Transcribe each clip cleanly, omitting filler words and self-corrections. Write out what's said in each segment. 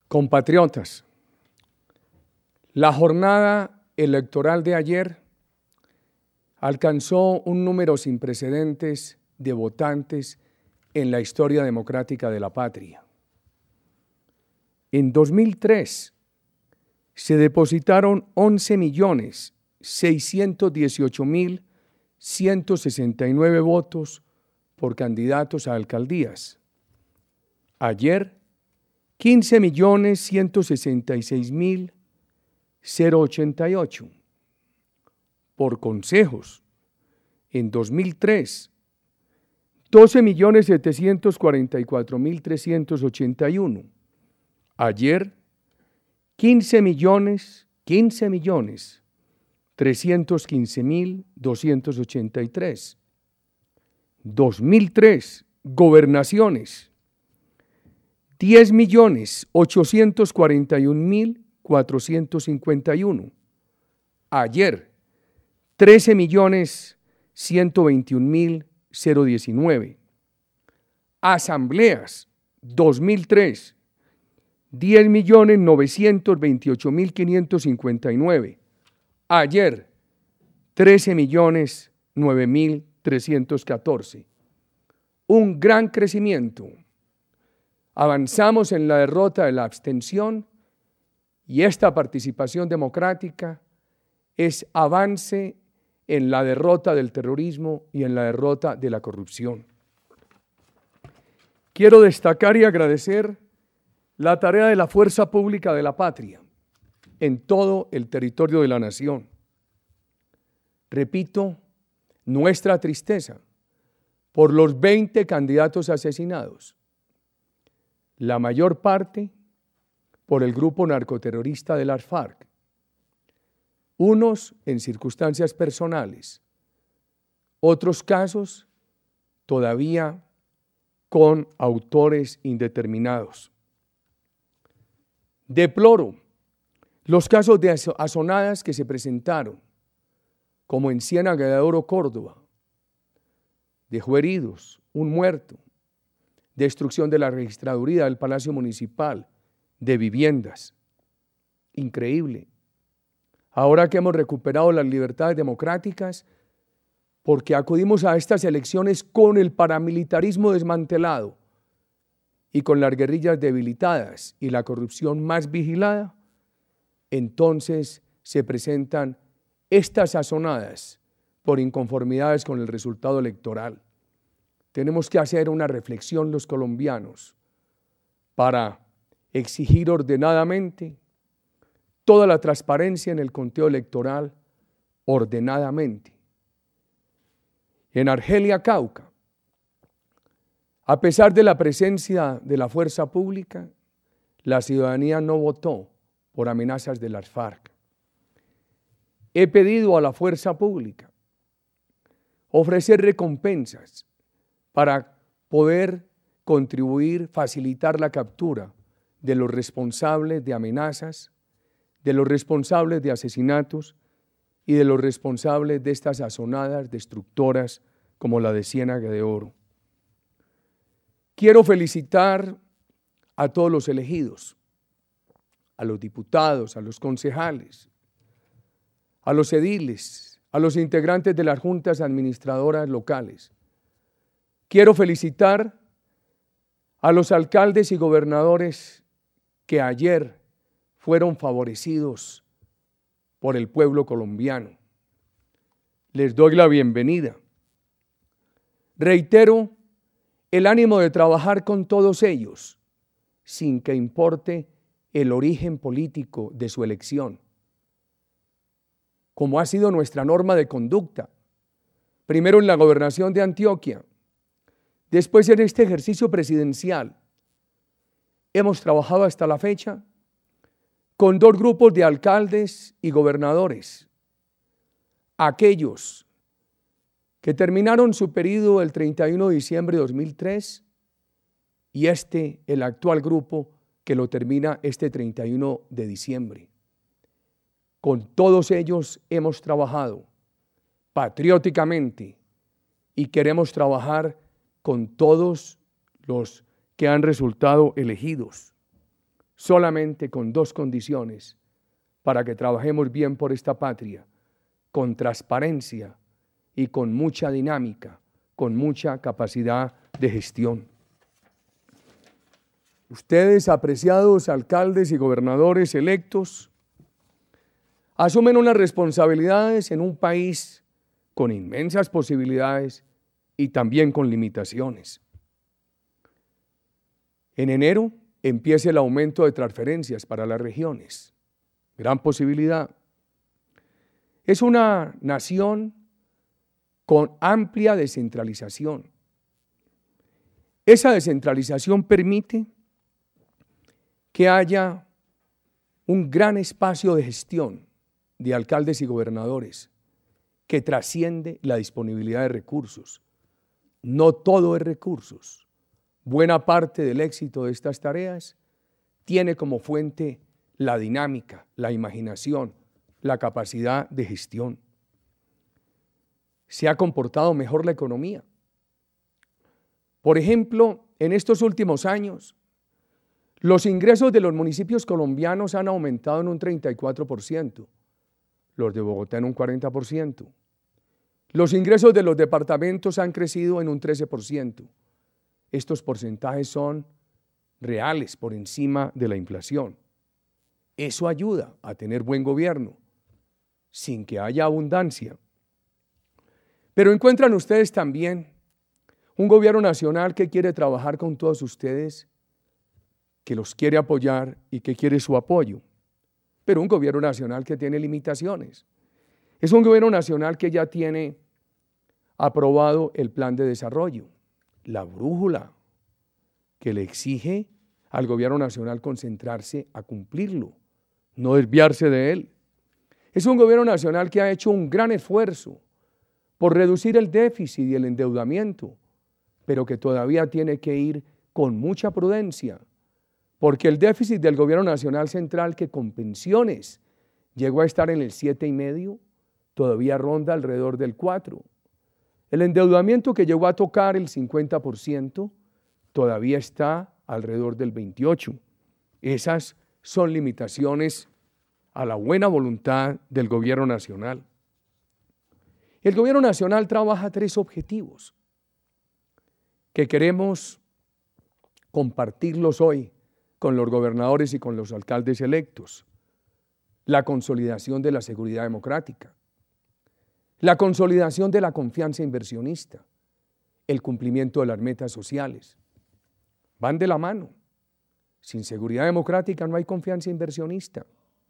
Compatriotas, la jornada electoral de ayer alcanzó un número sin precedentes de votantes en la historia democrática de la patria. En 2003 se depositaron 11.618.169 votos por candidatos a alcaldías. Ayer, 15.166.088 por consejos. En 2003, 12.744.381. Ayer, 15.315.283. 2003, gobernaciones, 10.841.451. Ayer, 13.121.019. Asambleas, 2003, 10.928.559. Ayer, 13.009.314. Un gran crecimiento. Avanzamos en la derrota de la abstención y esta participación democrática es avance en la derrota del terrorismo y en la derrota de la corrupción. Quiero destacar y agradecer la tarea de la fuerza pública de la patria en todo el territorio de la nación. Repito, nuestra tristeza por los 20 candidatos asesinados, la mayor parte por el grupo narcoterrorista de las FARC, unos en circunstancias personales, otros casos todavía con autores indeterminados. Deploro los casos de azonadas que se presentaron, como en Ciénaga de Oro, Córdoba. Dejó heridos, un muerto, destrucción de la registraduría del Palacio Municipal, de viviendas. Increíble. Ahora que hemos recuperado las libertades democráticas, porque acudimos a estas elecciones con el paramilitarismo desmantelado y con las guerrillas debilitadas y la corrupción más vigilada, entonces se presentan estas sazonadas por inconformidades con el resultado electoral. Tenemos que hacer una reflexión los colombianos para exigir ordenadamente toda la transparencia en el conteo electoral, ordenadamente. En Argelia, Cauca, a pesar de la presencia de la fuerza pública, la ciudadanía no votó por amenazas de las FARC. He pedido a la fuerza pública ofrecer recompensas para poder contribuir, facilitar la captura de los responsables de amenazas, de los responsables de asesinatos y de los responsables de estas azonadas destructoras como la de Ciénaga de Oro. Quiero felicitar a todos los elegidos, a los diputados, a los concejales, a los ediles, a los integrantes de las juntas administradoras locales. Quiero felicitar a los alcaldes y gobernadores que ayer fueron favorecidos por el pueblo colombiano. Les doy la bienvenida. Reitero el ánimo de trabajar con todos ellos, sin que importe el origen político de su elección, como ha sido nuestra norma de conducta, primero en la gobernación de Antioquia, después en este ejercicio presidencial. Hemos trabajado hasta la fecha con 2 grupos de alcaldes y gobernadores, aquellos que terminaron su periodo el 31 de diciembre de 2003 y el actual grupo que lo termina este 31 de diciembre. Con todos ellos hemos trabajado patrióticamente y queremos trabajar con todos los que han resultado elegidos. solamente con dos condiciones para que trabajemos bien por esta patria, con transparencia y con mucha dinámica, con mucha capacidad de gestión. Ustedes, apreciados alcaldes y gobernadores electos, asumen unas responsabilidades en un país con inmensas posibilidades y también con limitaciones. En enero empieza el aumento de transferencias para las regiones. Gran posibilidad. Es una nación con amplia descentralización. Esa descentralización permite que haya un gran espacio de gestión de alcaldes y gobernadores que trasciende la disponibilidad de recursos. No todo es recursos. Buena parte del éxito de estas tareas tiene como fuente la dinámica, la imaginación, la capacidad de gestión. Se ha comportado mejor la economía. Por ejemplo, en estos últimos años, los ingresos de los municipios colombianos han aumentado en un 34%, los de Bogotá en un 40%. Los ingresos de los departamentos han crecido en un 13%. Estos porcentajes son reales, por encima de la inflación. Eso ayuda a tener buen gobierno, sin que haya abundancia. Pero encuentran ustedes también un gobierno nacional que quiere trabajar con todos ustedes, que los quiere apoyar y que quiere su apoyo. Pero un gobierno nacional que tiene limitaciones. Es un gobierno nacional que ya tiene aprobado el plan de desarrollo, la brújula, que le exige al gobierno nacional concentrarse a cumplirlo, no desviarse de él. Es un gobierno nacional que ha hecho un gran esfuerzo por reducir el déficit y el endeudamiento, pero que todavía tiene que ir con mucha prudencia, porque el déficit del gobierno nacional central, que con pensiones llegó a estar en el 7,5%, todavía ronda alrededor del 4%. El endeudamiento, que llegó a tocar el 50%, todavía está alrededor del 28%. Esas son limitaciones a la buena voluntad del gobierno nacional. El gobierno nacional trabaja 3 objetivos que queremos compartirlos hoy con los gobernadores y con los alcaldes electos. La consolidación de la seguridad democrática, la consolidación de la confianza inversionista, el cumplimiento de las metas sociales. Van de la mano. Sin seguridad democrática no hay confianza inversionista.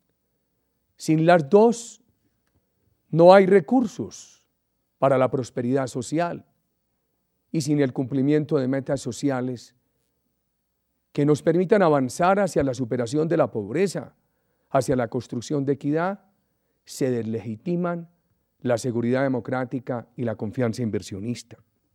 Sin las dos no hay recursos para la prosperidad social. Y sin el cumplimiento de metas sociales que nos permitan avanzar hacia la superación de la pobreza, hacia la construcción de equidad, se deslegitiman la seguridad democrática y la confianza inversionista.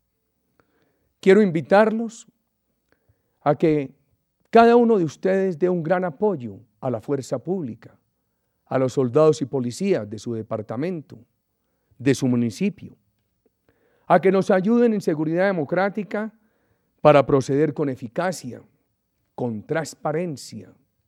Quiero invitarlos a que cada uno de ustedes dé un gran apoyo a la fuerza pública, a los soldados y policías de su departamento, de su municipio, a que nos ayuden en seguridad democrática para proceder con eficacia, con transparencia.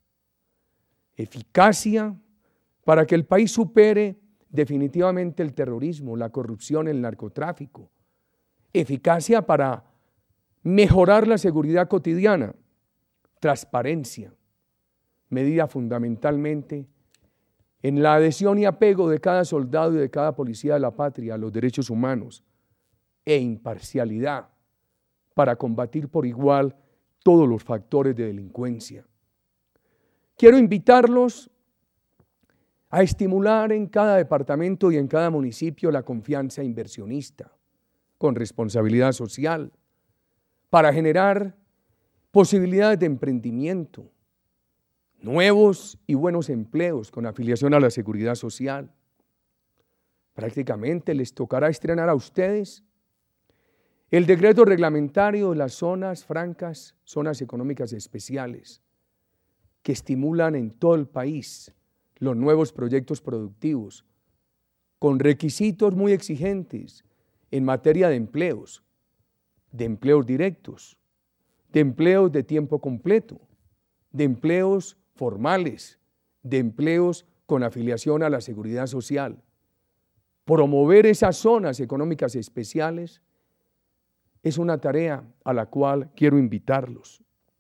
Eficacia para que el país supere definitivamente el terrorismo, la corrupción, el narcotráfico. Eficacia para mejorar la seguridad cotidiana. Transparencia, medida fundamentalmente en la adhesión y apego de cada soldado y de cada policía de la patria a los derechos humanos, e imparcialidad para combatir por igual todos los factores de delincuencia. Quiero invitarlos a estimular en cada departamento y en cada municipio la confianza inversionista, con responsabilidad social, para generar posibilidades de emprendimiento, nuevos y buenos empleos con afiliación a la seguridad social. Prácticamente les tocará estrenar a ustedes el decreto reglamentario de las zonas francas, zonas económicas especiales, que estimulan en todo el país los nuevos proyectos productivos, con requisitos muy exigentes en materia de empleos directos, de empleos de tiempo completo, de empleos formales, de empleos con afiliación a la seguridad social. Promover esas zonas económicas especiales es una tarea a la cual quiero invitarlos.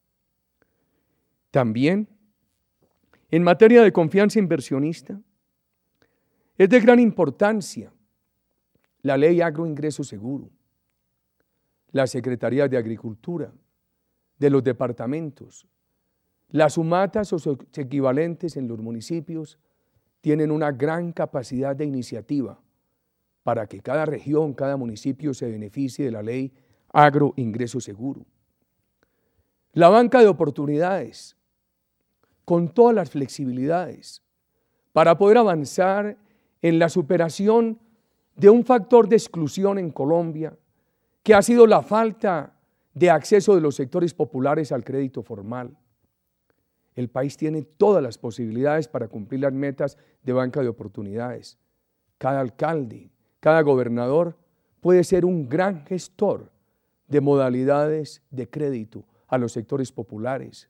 También, en materia de confianza inversionista, es de gran importancia la Ley Agroingreso Seguro, la Secretaría de Agricultura, de los departamentos, las UMATAs o sus equivalentes en los municipios tienen una gran capacidad de iniciativa para que cada región, cada municipio se beneficie de la Ley Agroingreso Seguro. La banca de oportunidades, con todas las flexibilidades, para poder avanzar en la superación de un factor de exclusión en Colombia, que ha sido la falta de acceso de los sectores populares al crédito formal. El país tiene todas las posibilidades para cumplir las metas de banca de oportunidades. Cada alcalde, cada gobernador puede ser un gran gestor de modalidades de crédito a los sectores populares.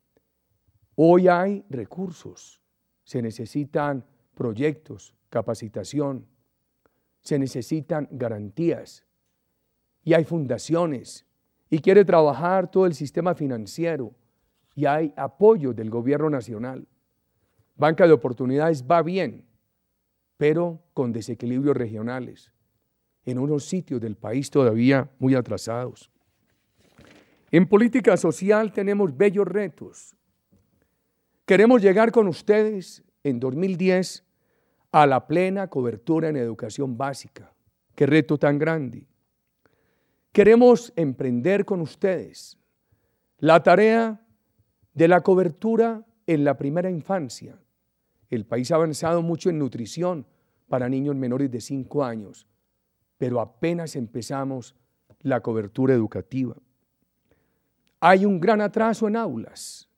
Hoy hay recursos, se necesitan proyectos, capacitación, se necesitan garantías y hay fundaciones y quiere trabajar todo el sistema financiero y hay apoyo del gobierno nacional. Banca de oportunidades va bien, pero con desequilibrios regionales, en unos sitios del país todavía muy atrasados. En política social tenemos bellos retos. Queremos llegar con ustedes en 2010 a la plena cobertura en educación básica. ¡Qué reto tan grande! Queremos emprender con ustedes la tarea de la cobertura en la primera infancia. El país ha avanzado mucho en nutrición para niños menores de 5 años, pero apenas empezamos la cobertura educativa. Hay un gran atraso en aulas.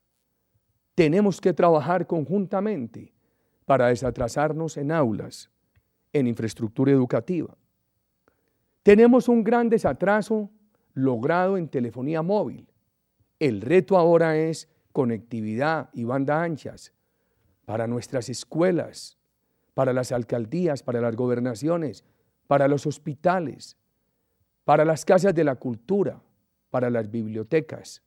Tenemos que trabajar conjuntamente para desatrasarnos en aulas, en infraestructura educativa. Tenemos un gran desatraso logrado en telefonía móvil. El reto ahora es conectividad y banda anchas para nuestras escuelas, para las alcaldías, para las gobernaciones, para los hospitales, para las casas de la cultura, para las bibliotecas.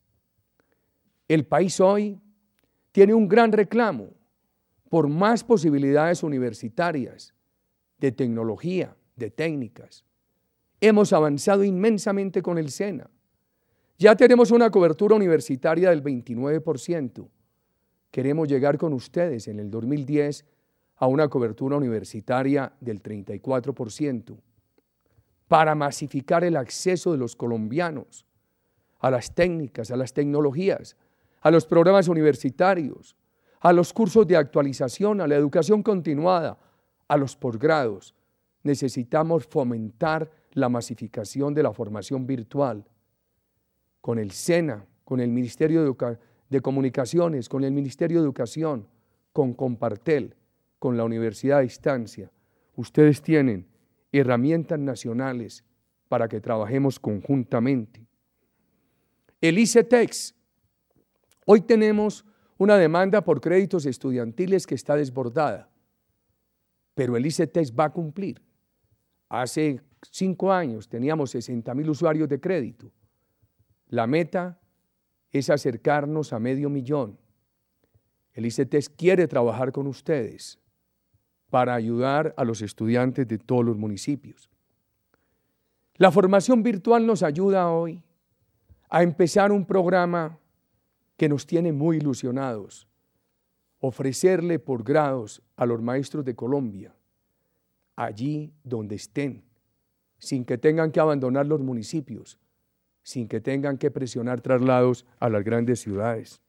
El país hoy tiene un gran reclamo por más posibilidades universitarias, de tecnología, de técnicas. Hemos avanzado inmensamente con el SENA. Ya tenemos una cobertura universitaria del 29%. Queremos llegar con ustedes en el 2010 a una cobertura universitaria del 34%, para masificar el acceso de los colombianos a las técnicas, a las tecnologías, a los programas universitarios, a los cursos de actualización, a la educación continuada, a los posgrados. Necesitamos fomentar la masificación de la formación virtual. Con el SENA, con el Ministerio de Comunicaciones, con el Ministerio de Educación, con Compartel, con la Universidad a Distancia. Ustedes tienen herramientas nacionales para que trabajemos conjuntamente. El ICETEX. Hoy tenemos una demanda por créditos estudiantiles que está desbordada, pero el ICETEX va a cumplir. Hace 5 años teníamos 60,000 usuarios de crédito. La meta es acercarnos a 500,000. El ICETEX quiere trabajar con ustedes para ayudar a los estudiantes de todos los municipios. La formación virtual nos ayuda hoy a empezar un programa que nos tiene muy ilusionados, ofrecerle posgrados a los maestros de Colombia, allí donde estén, sin que tengan que abandonar los municipios, sin que tengan que presionar traslados a las grandes ciudades.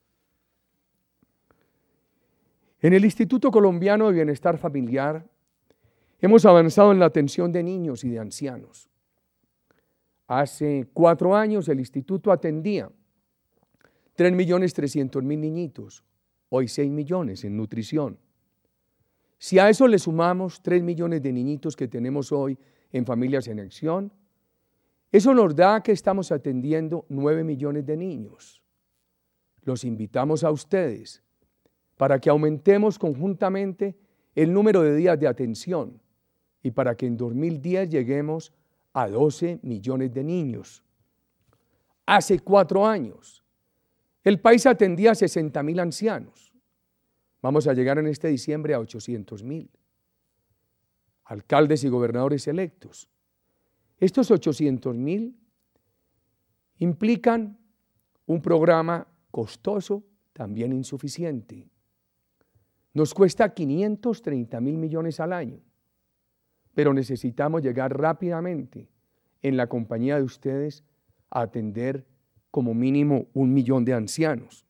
En el Instituto Colombiano de Bienestar Familiar hemos avanzado en la atención de niños y de ancianos. Hace 4 años el instituto atendía 3.300.000 niñitos, hoy 6 millones en nutrición. Si a eso le sumamos 3 millones de niñitos que tenemos hoy en Familias en Acción, eso nos da que estamos atendiendo 9 millones de niños. los invitamos a ustedes para que aumentemos conjuntamente el número de días de atención y para que en 2010 lleguemos a 12 millones de niños. Hace 4 años, el país atendía a 60.000 ancianos. Vamos a llegar en este diciembre a 800.000 alcaldes y gobernadores electos. Estos 800.000 implican un programa costoso, también insuficiente. Nos cuesta 530.000 millones al año, pero necesitamos llegar rápidamente en la compañía de ustedes a atender como mínimo 1 millón de ancianos.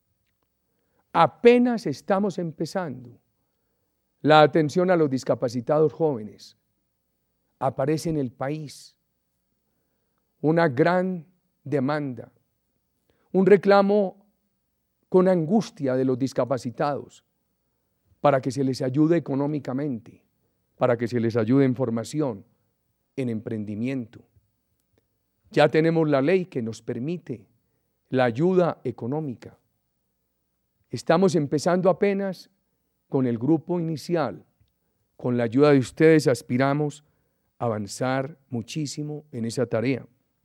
Apenas estamos empezando la atención a los discapacitados jóvenes. Aparece en el país una gran demanda, un reclamo con angustia de los discapacitados para que se les ayude económicamente, para que se les ayude en formación, en emprendimiento. Ya tenemos la ley que nos permite la ayuda económica. Estamos empezando apenas con el grupo inicial. Con la ayuda de ustedes aspiramos a avanzar muchísimo en esa tarea.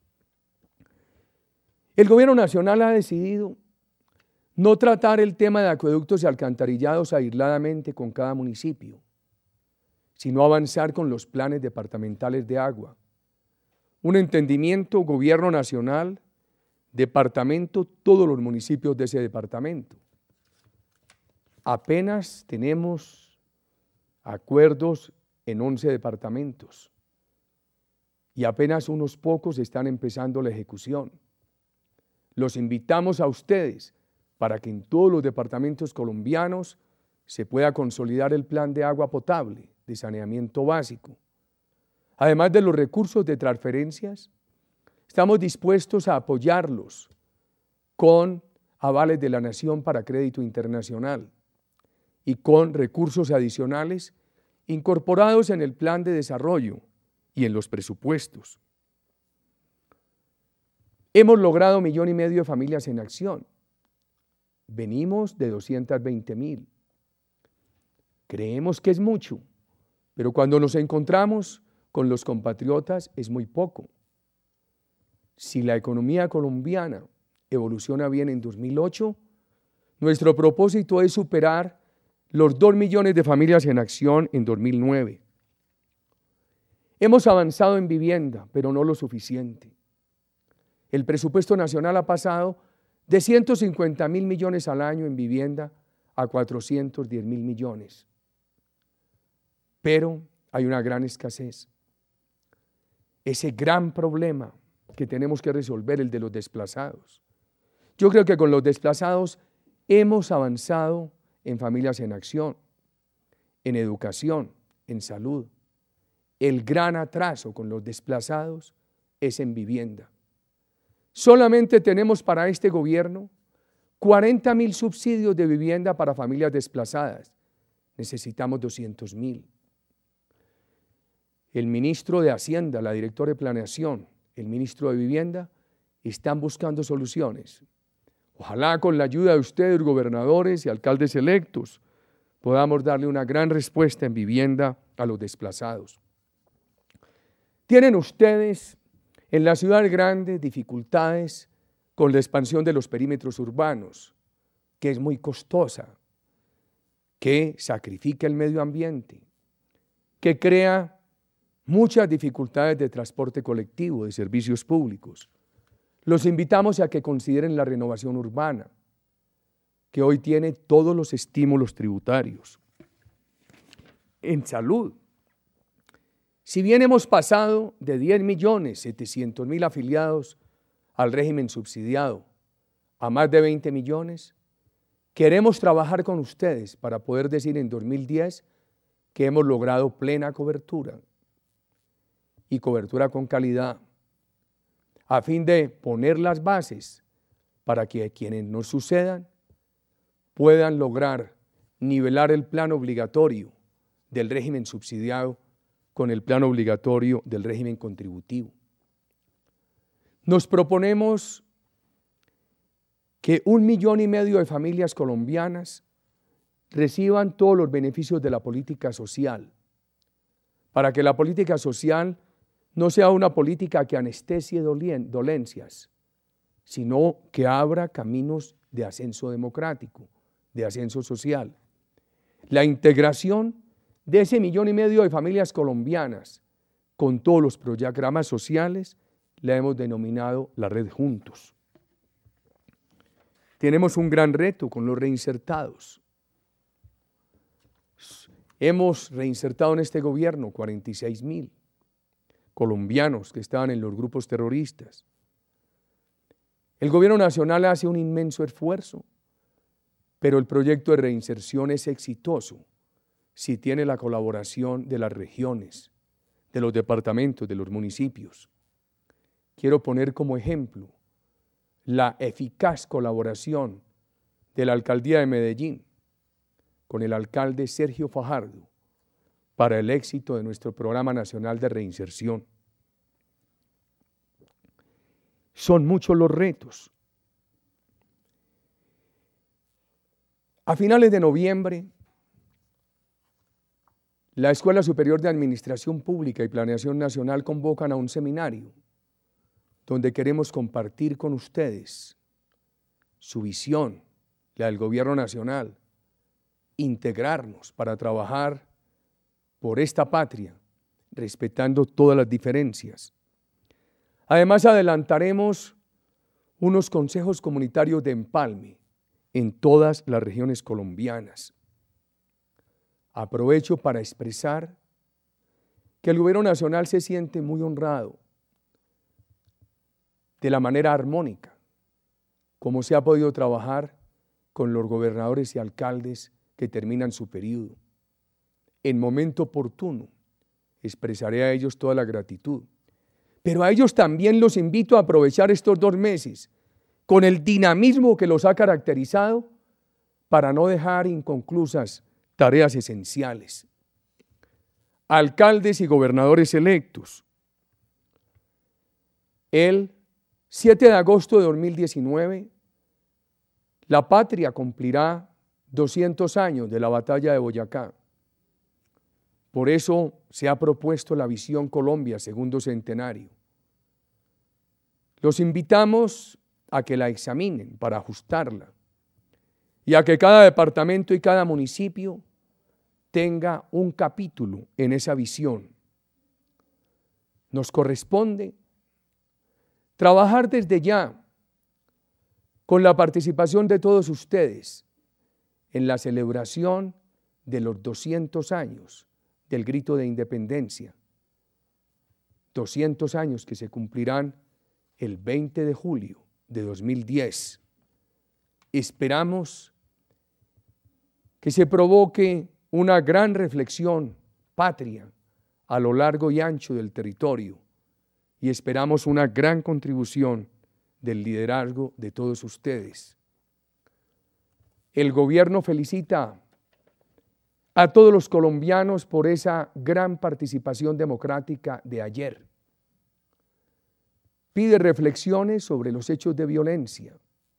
El gobierno nacional ha decidido no tratar el tema de acueductos y alcantarillados aisladamente con cada municipio, sino avanzar con los planes departamentales de agua. Un entendimiento gobierno nacional, departamento, todos los municipios de ese departamento. Apenas tenemos acuerdos en 11 departamentos y apenas unos pocos están empezando la ejecución. Los invitamos a ustedes para que en todos los departamentos colombianos se pueda consolidar el plan de agua potable, de saneamiento básico. Además de los recursos de transferencias, estamos dispuestos a apoyarlos con avales de la Nación para crédito internacional y con recursos adicionales incorporados en el plan de desarrollo y en los presupuestos. Hemos logrado 1,5 millones de familias en acción. Venimos de 220.000. Creemos que es mucho, pero cuando nos encontramos con los compatriotas es muy poco. Si la economía colombiana evoluciona bien en 2008, nuestro propósito es superar los 2 millones de familias en acción en 2009. Hemos avanzado en vivienda, pero no lo suficiente. El presupuesto nacional ha pasado de 150.000 millones al año en vivienda a 410.000 millones. Pero hay una gran escasez. Ese gran problema que tenemos que resolver, el de los desplazados. Yo creo que con los desplazados hemos avanzado en familias en acción, en educación, en salud. El gran atraso con los desplazados es en vivienda. Solamente tenemos para este gobierno 40.000 subsidios de vivienda para familias desplazadas. Necesitamos 200.000. El ministro de Hacienda, la directora de Planeación, el ministro de Vivienda, están buscando soluciones. Ojalá con la ayuda de ustedes, gobernadores y alcaldes electos, podamos darle una gran respuesta en vivienda a los desplazados. Tienen ustedes en la ciudad grande dificultades con la expansión de los perímetros urbanos, que es muy costosa, que sacrifica el medio ambiente, que crea muchas dificultades de transporte colectivo, de servicios públicos. Los invitamos a que consideren la renovación urbana, que hoy tiene todos los estímulos tributarios. En salud, si bien hemos pasado de 10.700.000 afiliados al régimen subsidiado a más de 20 millones, queremos trabajar con ustedes para poder decir en 2010 que hemos logrado plena cobertura y cobertura con calidad, a fin de poner las bases para que quienes nos sucedan puedan lograr nivelar el plan obligatorio del régimen subsidiado con el plan obligatorio del régimen contributivo. Nos proponemos que 1,5 millones de familias colombianas reciban todos los beneficios de la política social, para que la política social no sea una política que anestesie dolencias, sino que abra caminos de ascenso democrático, de ascenso social. La integración de ese 1,5 millones de familias colombianas con todos los programas sociales la hemos denominado la Red Juntos. Tenemos un gran reto con los reinsertados. Hemos reinsertado en este gobierno 46,000 colombianos que estaban en los grupos terroristas. El gobierno nacional hace un inmenso esfuerzo, pero el proyecto de reinserción es exitoso si tiene la colaboración de las regiones, de los departamentos, de los municipios. Quiero poner como ejemplo la eficaz colaboración de la Alcaldía de Medellín con el alcalde Sergio Fajardo para el éxito de nuestro Programa Nacional de Reinserción. Son muchos los retos. A finales de noviembre, la Escuela Superior de Administración Pública y Planeación Nacional convocan a un seminario donde queremos compartir con ustedes su visión, la del Gobierno Nacional, integrarnos para trabajar por esta patria, respetando todas las diferencias. Además, adelantaremos unos consejos comunitarios de empalme en todas las regiones colombianas. Aprovecho para expresar que el Gobierno Nacional se siente muy honrado de la manera armónica, como se ha podido trabajar con los gobernadores y alcaldes que terminan su periodo. En momento oportuno expresaré a ellos toda la gratitud, pero a ellos también los invito a aprovechar estos 2 meses con el dinamismo que los ha caracterizado para no dejar inconclusas tareas esenciales. Alcaldes y gobernadores electos. El 7 de agosto de 2019, la patria cumplirá 200 años de la batalla de Boyacá. Por eso se ha propuesto la Visión Colombia segundo centenario. Los invitamos a que la examinen para ajustarla y a que cada departamento y cada municipio tenga un capítulo en esa visión. Nos corresponde trabajar desde ya con la participación de todos ustedes en la celebración de los 200 años del grito de independencia. 200 años que se cumplirán el 20 de julio de 2010. Esperamos que se provoque una gran reflexión patria a lo largo y ancho del territorio y esperamos una gran contribución del liderazgo de todos ustedes. El gobierno felicita a todos los colombianos por esa gran participación democrática de ayer. Pide reflexiones sobre los hechos de violencia.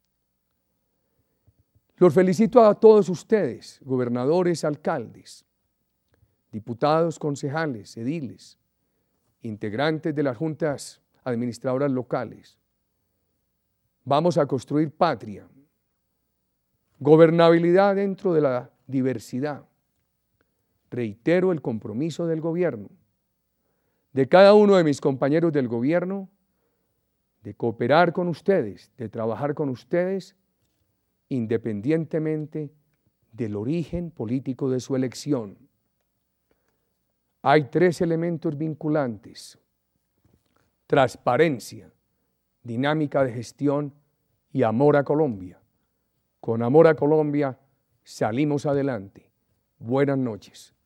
Los felicito a todos ustedes, gobernadores, alcaldes, diputados, concejales, ediles, integrantes de las juntas administradoras locales. Vamos a construir patria, gobernabilidad dentro de la diversidad. Reitero el compromiso del gobierno, de cada uno de mis compañeros del gobierno, de cooperar con ustedes, de trabajar con ustedes, independientemente del origen político de su elección. Hay 3 elementos vinculantes: transparencia, dinámica de gestión y amor a Colombia. Con amor a Colombia salimos adelante. Buenas noches.